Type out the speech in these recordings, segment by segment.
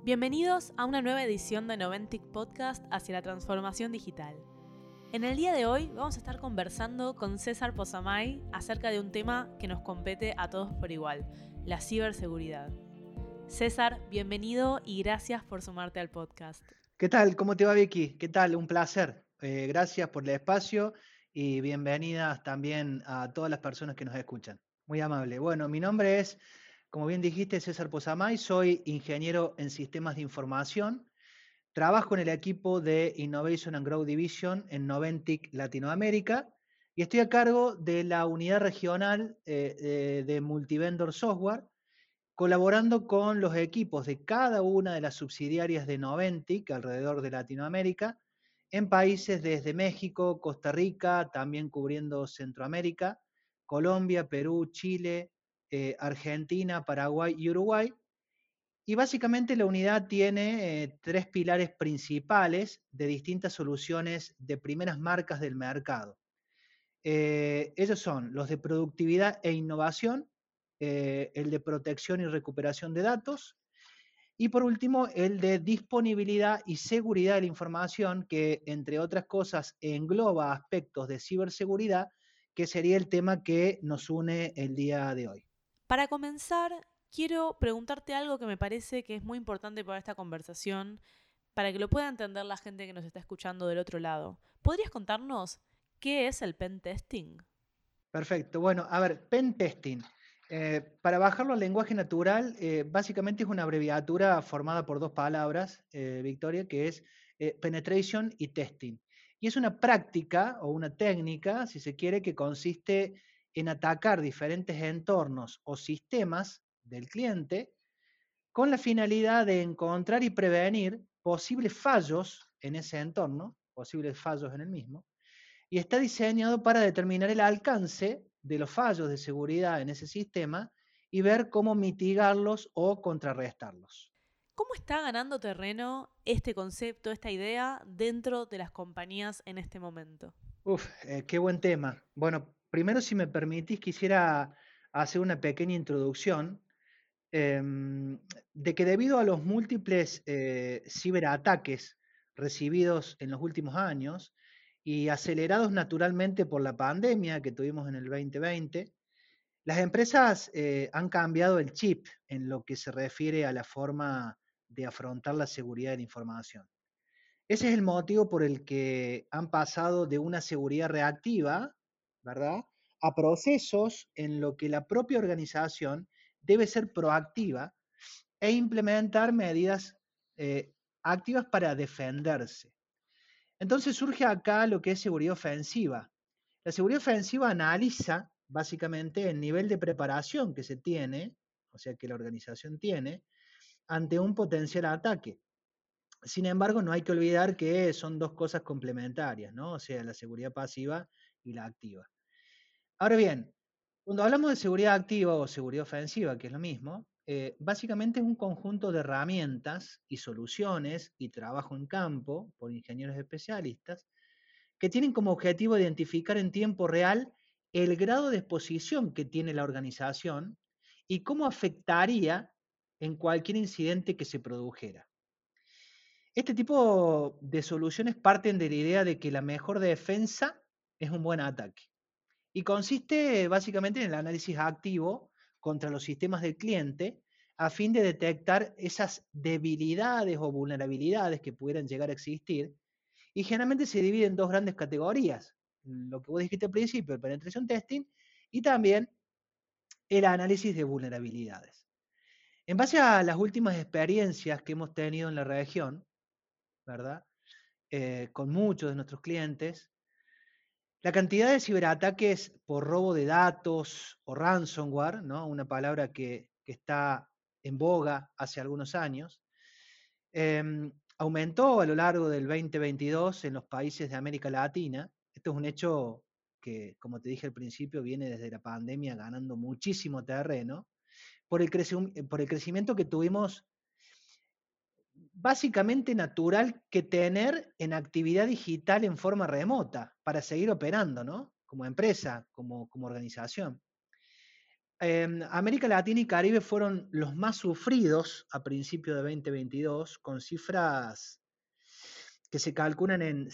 Bienvenidos a una nueva edición de Noventic Podcast hacia la transformación digital. En el día de hoy vamos a estar conversando con César Pozamay acerca de un tema que nos compete a todos por igual, la ciberseguridad. César, bienvenido y gracias por sumarte al podcast. ¿Qué tal? ¿Cómo te va, Vicky? ¿Qué tal? Un placer. Gracias por el espacio y bienvenidas también a todas las personas que nos escuchan. Muy amable. Bueno, mi nombre es, como bien dijiste, César Pozamay. Soy ingeniero en sistemas de información. Trabajo en el equipo de Innovation and Growth Division en Noventic Latinoamérica y estoy a cargo de la unidad regional de Multivendor Software, colaborando con los equipos de cada una de las subsidiarias de Noventic alrededor de Latinoamérica, en países desde México, Costa Rica, también cubriendo Centroamérica, Colombia, Perú, Chile, Argentina, Paraguay y Uruguay. Y básicamente la unidad tiene tres pilares principales de distintas soluciones de primeras marcas del mercado. Ellos son los de productividad e innovación, el de protección y recuperación de datos, y por último, el de disponibilidad y seguridad de la información, que entre otras cosas engloba aspectos de ciberseguridad, que sería el tema que nos une el día de hoy. Para comenzar, quiero preguntarte algo que me parece que es muy importante para esta conversación, para que lo pueda entender la gente que nos está escuchando del otro lado. ¿Podrías contarnos qué es el pen testing? Perfecto. Bueno, a ver, pen testing. Para bajarlo al lenguaje natural, básicamente es una abreviatura formada por dos palabras, Victoria, que es penetration y testing. Y es una práctica o una técnica, si se quiere, que consiste en atacar diferentes entornos o sistemas del cliente con la finalidad de encontrar y prevenir posibles fallos en ese entorno, posibles fallos en el mismo, y está diseñado para determinar el alcance de los fallos de seguridad en ese sistema y ver cómo mitigarlos o contrarrestarlos. ¿Cómo está ganando terreno este concepto, esta idea dentro de las compañías en este momento? Qué buen tema. Bueno, primero, si me permitís, quisiera hacer una pequeña introducción de que debido a los múltiples ciberataques recibidos en los últimos años y acelerados naturalmente por la pandemia que tuvimos en el 2020, las empresas han cambiado el chip en lo que se refiere a la forma de afrontar la seguridad de la información. Ese es el motivo por el que han pasado de una seguridad reactiva, ¿verdad?, a procesos en lo que la propia organización debe ser proactiva e implementar medidas activas para defenderse. Entonces surge acá lo que es seguridad ofensiva. La seguridad ofensiva analiza básicamente el nivel de preparación que se tiene, o sea, que la organización tiene, ante un potencial ataque. Sin embargo, no hay que olvidar que son dos cosas complementarias, ¿no? O sea, la seguridad pasiva y la activa. Ahora bien, cuando hablamos de seguridad activa o seguridad ofensiva, que es lo mismo, básicamente es un conjunto de herramientas y soluciones y trabajo en campo por ingenieros especialistas que tienen como objetivo identificar en tiempo real el grado de exposición que tiene la organización y cómo afectaría en cualquier incidente que se produjera. Este tipo de soluciones parten de la idea de que la mejor defensa es un buen ataque y consiste básicamente en el análisis activo contra los sistemas del cliente a fin de detectar esas debilidades o vulnerabilidades que pudieran llegar a existir, y generalmente se divide en dos grandes categorías: lo que vos dijiste al principio, el penetration testing, y también el análisis de vulnerabilidades. En base a las últimas experiencias que hemos tenido en la región, ¿verdad?, con muchos de nuestros clientes, la cantidad de ciberataques por robo de datos o ransomware, ¿no?, una palabra que está en boga hace algunos años, aumentó a lo largo del 2022 en los países de América Latina. Esto es un hecho que, como te dije al principio, viene desde la pandemia ganando muchísimo terreno por el crecimiento que tuvimos básicamente natural que tener en actividad digital en forma remota para seguir operando, ¿no? Como empresa, como organización. América Latina y Caribe fueron los más sufridos a principios de 2022, con cifras que se calculan en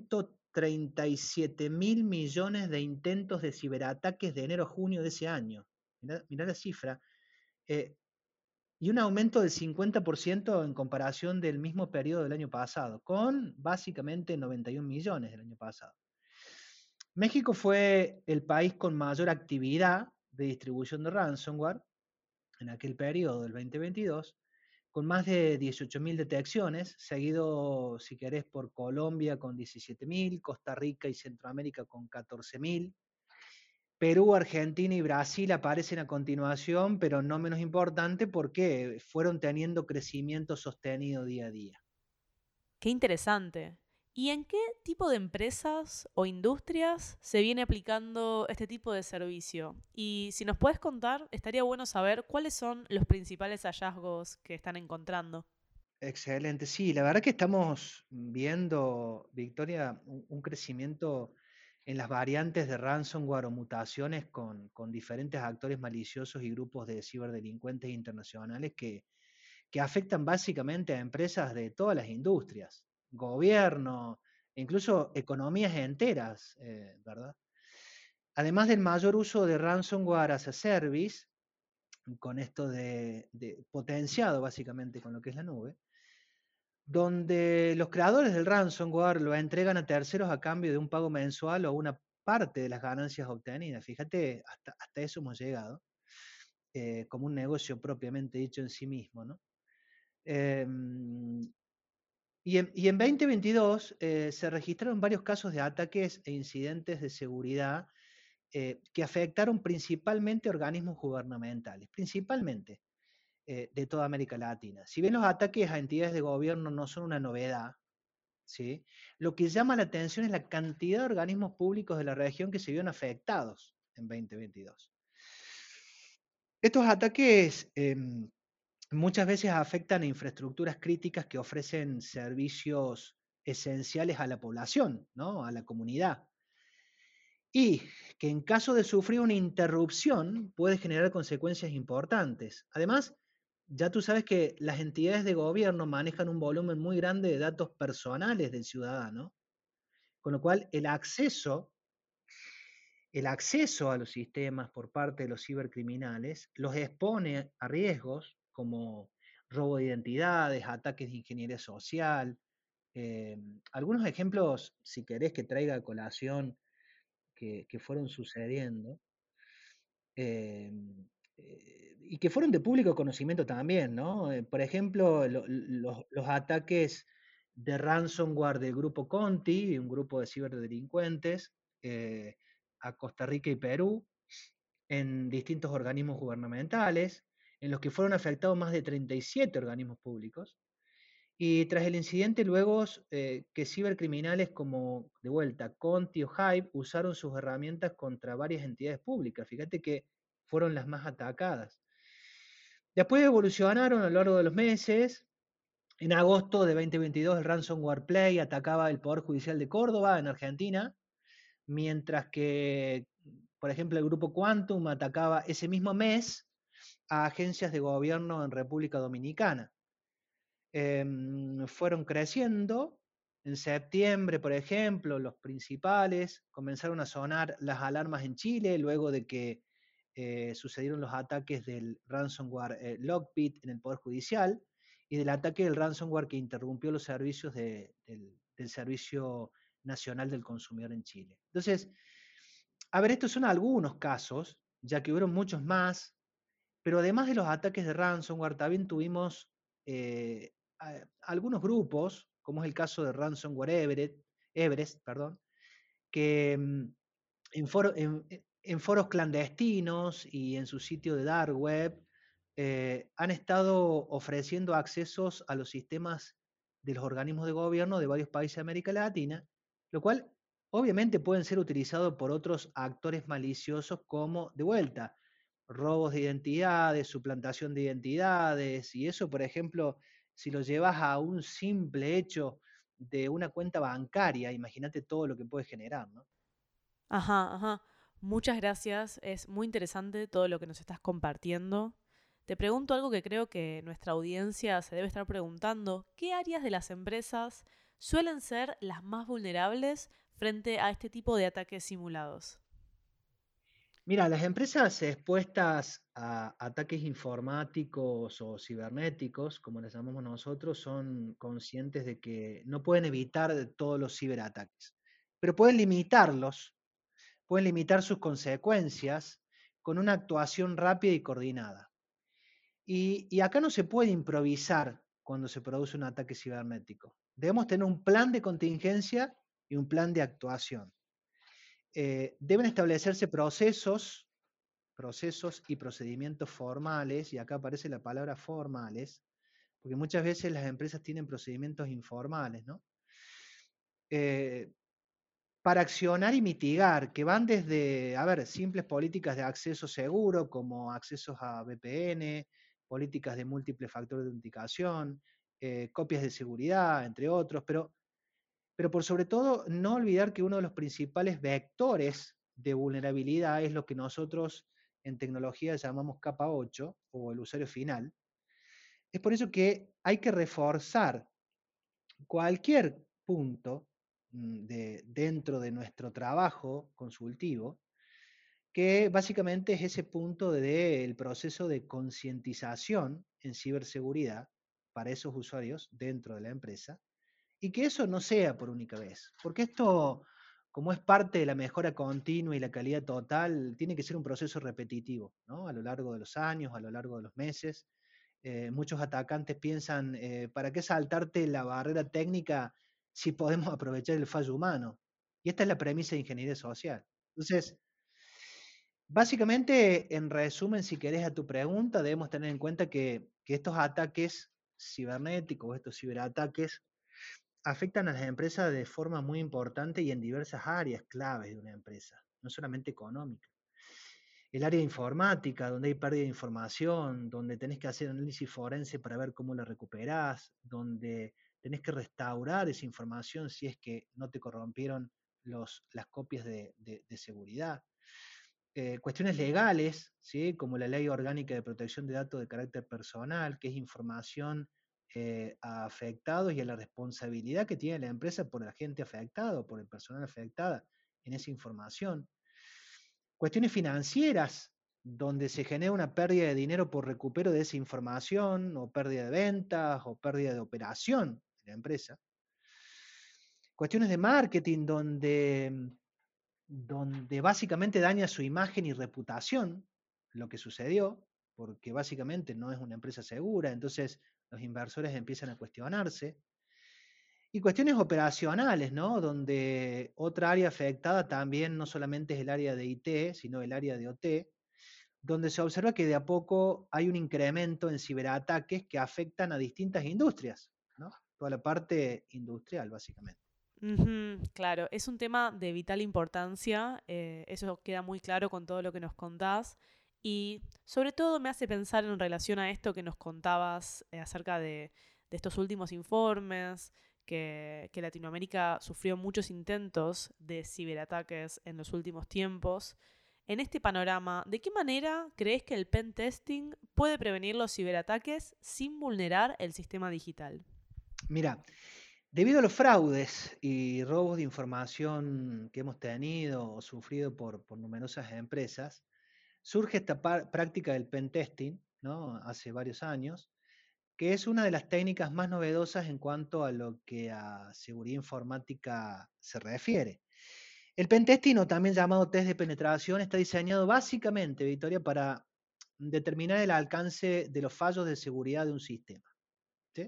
137.000 millones de intentos de ciberataques de enero a junio de ese año. Mirá la cifra. Eh, y un aumento del 50% en comparación del mismo periodo del año pasado, con básicamente 91 millones del año pasado. México fue el país con mayor actividad de distribución de ransomware en aquel periodo del 2022, con más de 18.000 detecciones, seguido, si querés, por Colombia con 17.000, Costa Rica y Centroamérica con 14.000. Perú, Argentina y Brasil aparecen a continuación, pero no menos importante porque fueron teniendo crecimiento sostenido día a día. Qué interesante. ¿Y en qué tipo de empresas o industrias se viene aplicando este tipo de servicio? Y si nos puedes contar, estaría bueno saber cuáles son los principales hallazgos que están encontrando. Excelente, sí, la verdad que estamos viendo, Victoria, un crecimiento en las variantes de ransomware o mutaciones con diferentes actores maliciosos y grupos de ciberdelincuentes internacionales que afectan básicamente a empresas de todas las industrias, gobierno, e incluso economías enteras, ¿verdad? Además del mayor uso de ransomware as a service, con esto de potenciado básicamente con lo que es la nube, donde los creadores del ransomware lo entregan a terceros a cambio de un pago mensual o una parte de las ganancias obtenidas. Fíjate, hasta eso hemos llegado, como un negocio propiamente dicho en sí mismo, ¿no? Eh, y en 2022 se registraron varios casos de ataques e incidentes de seguridad que afectaron principalmente organismos gubernamentales, principalmente de toda América Latina. Si bien los ataques a entidades de gobierno no son una novedad, ¿sí? Lo que llama la atención es la cantidad de organismos públicos de la región que se vieron afectados en 2022. Estos ataques muchas veces afectan a infraestructuras críticas que ofrecen servicios esenciales a la población, ¿no? A la comunidad. Y que en caso de sufrir una interrupción puede generar consecuencias importantes. Además, ya tú sabes que las entidades de gobierno manejan un volumen muy grande de datos personales del ciudadano, con lo cual el acceso a los sistemas por parte de los cibercriminales los expone a riesgos como robo de identidades, ataques de ingeniería social. eh, Algunos ejemplos, si querés que traiga a colación, que fueron sucediendo, eh, y que fueron de público conocimiento también, ¿no? Por ejemplo, los ataques de ransomware del grupo Conti, un grupo de ciberdelincuentes, eh, a Costa Rica y Perú, en distintos organismos gubernamentales, en los que fueron afectados más de 37 organismos públicos. Y tras el incidente, luego que cibercriminales como, de vuelta, Conti o Hive usaron sus herramientas contra varias entidades públicas. Fíjate que fueron las más atacadas. Después evolucionaron a lo largo de los meses. En agosto de 2022, el Ransomware Play atacaba el Poder Judicial de Córdoba, en Argentina, mientras que, por ejemplo, el grupo Quantum atacaba ese mismo mes a agencias de gobierno en República Dominicana. Fueron creciendo. En septiembre, por ejemplo, los principales comenzaron a sonar las alarmas en Chile luego de que sucedieron los ataques del ransomware Lockbit en el Poder Judicial y del ataque del ransomware que interrumpió los servicios del Servicio Nacional del Consumidor en Chile. Entonces, a ver, estos son algunos casos, ya que hubo muchos más, pero además de los ataques de ransomware, también tuvimos algunos grupos, como es el caso de Ransomware Everest, perdón, que en foros clandestinos y en su sitio de dark web han estado ofreciendo accesos a los sistemas de los organismos de gobierno de varios países de América Latina, lo cual obviamente pueden ser utilizados por otros actores maliciosos como, de vuelta, robos de identidades, suplantación de identidades, y eso, por ejemplo, si lo llevas a un simple hecho de una cuenta bancaria, imagínate todo lo que puede generar, ¿no? Ajá, ajá. Muchas gracias, es muy interesante todo lo que nos estás compartiendo. Te pregunto algo que creo que nuestra audiencia se debe estar preguntando. ¿Qué áreas de las empresas suelen ser las más vulnerables frente a este tipo de ataques simulados? Mira, las empresas expuestas a ataques informáticos o cibernéticos, como les llamamos nosotros, son conscientes de que no pueden evitar todos los ciberataques, pero pueden limitar sus consecuencias con una actuación rápida y coordinada. Y acá no se puede improvisar cuando se produce un ataque cibernético. Debemos tener un plan de contingencia y un plan de actuación. Deben establecerse procesos y procedimientos formales, y acá aparece la palabra formales, porque muchas veces las empresas tienen procedimientos informales, ¿no? Eh, para accionar y mitigar, que van desde, a ver, simples políticas de acceso seguro, como accesos a VPN, políticas de múltiples factores de autenticación, copias de seguridad, entre otros, pero por sobre todo no olvidar que uno de los principales vectores de vulnerabilidad es lo que nosotros en tecnología llamamos capa 8 o el usuario final. Es por eso que hay que reforzar cualquier punto dentro de nuestro trabajo consultivo, que básicamente es ese punto del proceso de concientización en ciberseguridad para esos usuarios dentro de la empresa, y que eso no sea por única vez, porque esto, como es parte de la mejora continua y la calidad total, tiene que ser un proceso repetitivo, ¿no? A lo largo de los años, a lo largo de los meses. Muchos atacantes piensan, ¿para qué saltarte la barrera técnica si podemos aprovechar el fallo humano? Y esta es la premisa de ingeniería social. Entonces, básicamente, en resumen, si querés a tu pregunta, debemos tener en cuenta que estos ataques cibernéticos, estos ciberataques, afectan a las empresas de forma muy importante y en diversas áreas claves de una empresa, no solamente económica. El área de informática, donde hay pérdida de información, donde tenés que hacer análisis forense para ver cómo la recuperás, donde tenés que restaurar esa información si es que no te corrompieron las copias de seguridad. Cuestiones legales, ¿sí? Como la Ley Orgánica de Protección de Datos de Carácter Personal, que es información a afectados y a la responsabilidad que tiene la empresa por la gente afectada o por el personal afectada en esa información. Cuestiones financieras, donde se genera una pérdida de dinero por recupero de esa información, o pérdida de ventas, o pérdida de operación de la empresa. Cuestiones de marketing, donde básicamente daña su imagen y reputación, lo que sucedió, porque básicamente no es una empresa segura, entonces los inversores empiezan a cuestionarse. Y cuestiones operacionales, ¿no? Donde otra área afectada también no solamente es el área de IT, sino el área de OT, donde se observa que de a poco hay un incremento en ciberataques que afectan a distintas industrias, ¿no? Toda la parte industrial, básicamente. Ujú, claro, es un tema de vital importancia, eso queda muy claro con todo lo que nos contás y sobre todo me hace pensar en relación a esto que nos contabas acerca de estos últimos informes, que Latinoamérica sufrió muchos intentos de ciberataques en los últimos tiempos. En este panorama, ¿de qué manera crees que el pen testing puede prevenir los ciberataques sin vulnerar el sistema digital? Mira, debido a los fraudes y robos de información que hemos tenido o sufrido por numerosas empresas, surge esta práctica del pen testing, ¿no? Hace varios años, que es una de las técnicas más novedosas en cuanto a lo que a seguridad informática se refiere. El pentesting, o también llamado test de penetración, está diseñado básicamente, Victoria, para determinar el alcance de los fallos de seguridad de un sistema, ¿sí?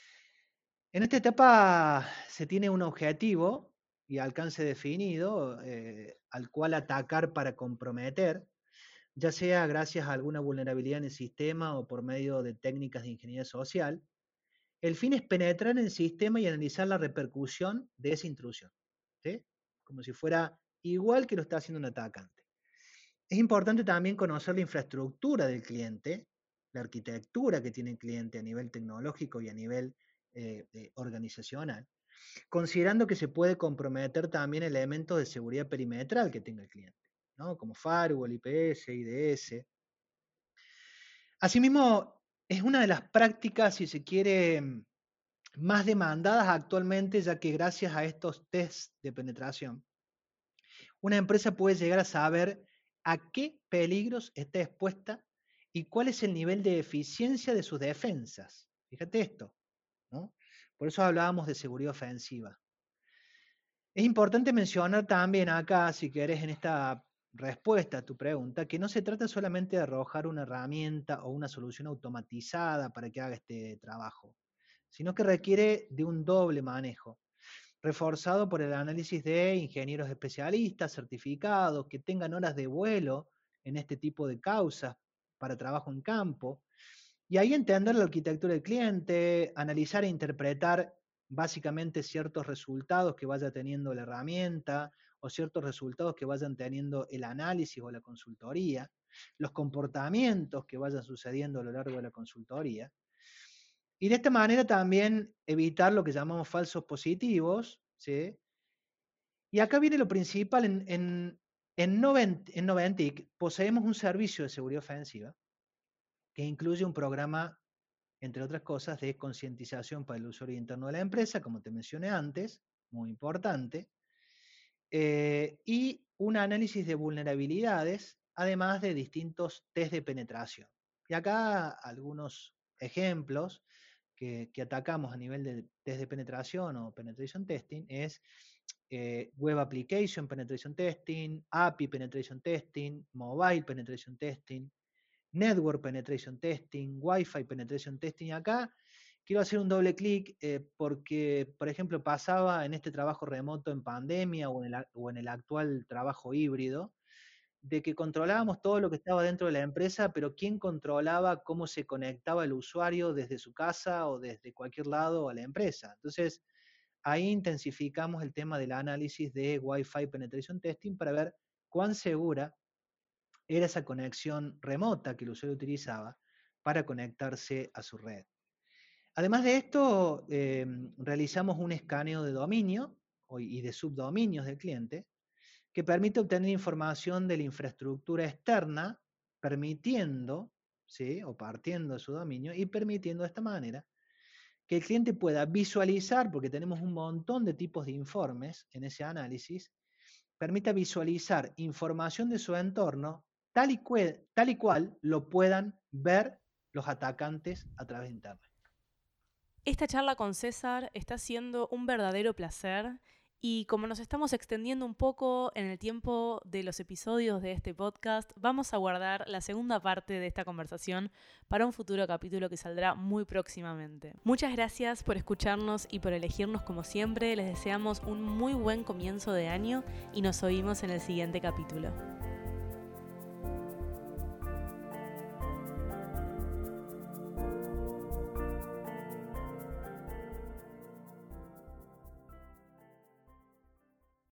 En esta etapa se tiene un objetivo y alcance definido al cual atacar para comprometer, ya sea gracias a alguna vulnerabilidad en el sistema o por medio de técnicas de ingeniería social. El fin es penetrar en el sistema y analizar la repercusión de esa intrusión, ¿sí? Como si fuera igual que lo está haciendo un atacante. Es importante también conocer la infraestructura del cliente, la arquitectura que tiene el cliente a nivel tecnológico y a nivel organizacional, considerando que se puede comprometer también elementos de seguridad perimetral que tenga el cliente. ¿no? Como firewall, IPS, IDS. Asimismo, es una de las prácticas, si se quiere, más demandadas actualmente, ya que gracias a estos tests de penetración, una empresa puede llegar a saber a qué peligros está expuesta y cuál es el nivel de eficiencia de sus defensas. Fíjate esto, ¿no? Por eso hablábamos de seguridad ofensiva. Es importante mencionar también acá, si querés, en esta respuesta a tu pregunta, que no se trata solamente de arrojar una herramienta o una solución automatizada para que haga este trabajo, sino que requiere de un doble manejo, reforzado por el análisis de ingenieros especialistas certificados que tengan horas de vuelo en este tipo de causas para trabajo en campo, y ahí entender la arquitectura del cliente, analizar e interpretar básicamente ciertos resultados que vaya teniendo la herramienta o ciertos resultados que vayan teniendo el análisis o la consultoría, los comportamientos que vayan sucediendo a lo largo de la consultoría. Y de esta manera también evitar lo que llamamos falsos positivos, ¿sí? Y acá viene lo principal, en Noventic poseemos un servicio de seguridad ofensiva que incluye un programa, entre otras cosas, de concientización para el usuario interno de la empresa, como te mencioné antes, muy importante, y un análisis de vulnerabilidades, además de distintos test de penetración. Y acá algunos ejemplos que atacamos a nivel de test de penetración o penetration testing es Web Application Penetration Testing, API Penetration Testing, Mobile Penetration Testing, Network Penetration Testing, Wi-Fi Penetration Testing. Acá quiero hacer un doble clic porque, por ejemplo, pasaba en este trabajo remoto en pandemia o en el actual trabajo híbrido, de que controlábamos todo lo que estaba dentro de la empresa, pero ¿quién controlaba cómo se conectaba el usuario desde su casa o desde cualquier lado a la empresa? Entonces, ahí intensificamos el tema del análisis de Wi-Fi Penetration Testing para ver cuán segura era esa conexión remota que el usuario utilizaba para conectarse a su red. Además de esto, realizamos un escaneo de dominio y de subdominios del cliente que permite obtener información de la infraestructura externa, permitiendo, ¿sí? O partiendo de su dominio y permitiendo de esta manera que el cliente pueda visualizar, porque tenemos un montón de tipos de informes en ese análisis, permita visualizar información de su entorno tal y cual lo puedan ver los atacantes a través de Internet. Esta charla con César está siendo un verdadero placer y como nos estamos extendiendo un poco en el tiempo de los episodios de este podcast, vamos a guardar la segunda parte de esta conversación para un futuro capítulo que saldrá muy próximamente. Muchas gracias por escucharnos y por elegirnos como siempre. Les deseamos un muy buen comienzo de año y nos oímos en el siguiente capítulo.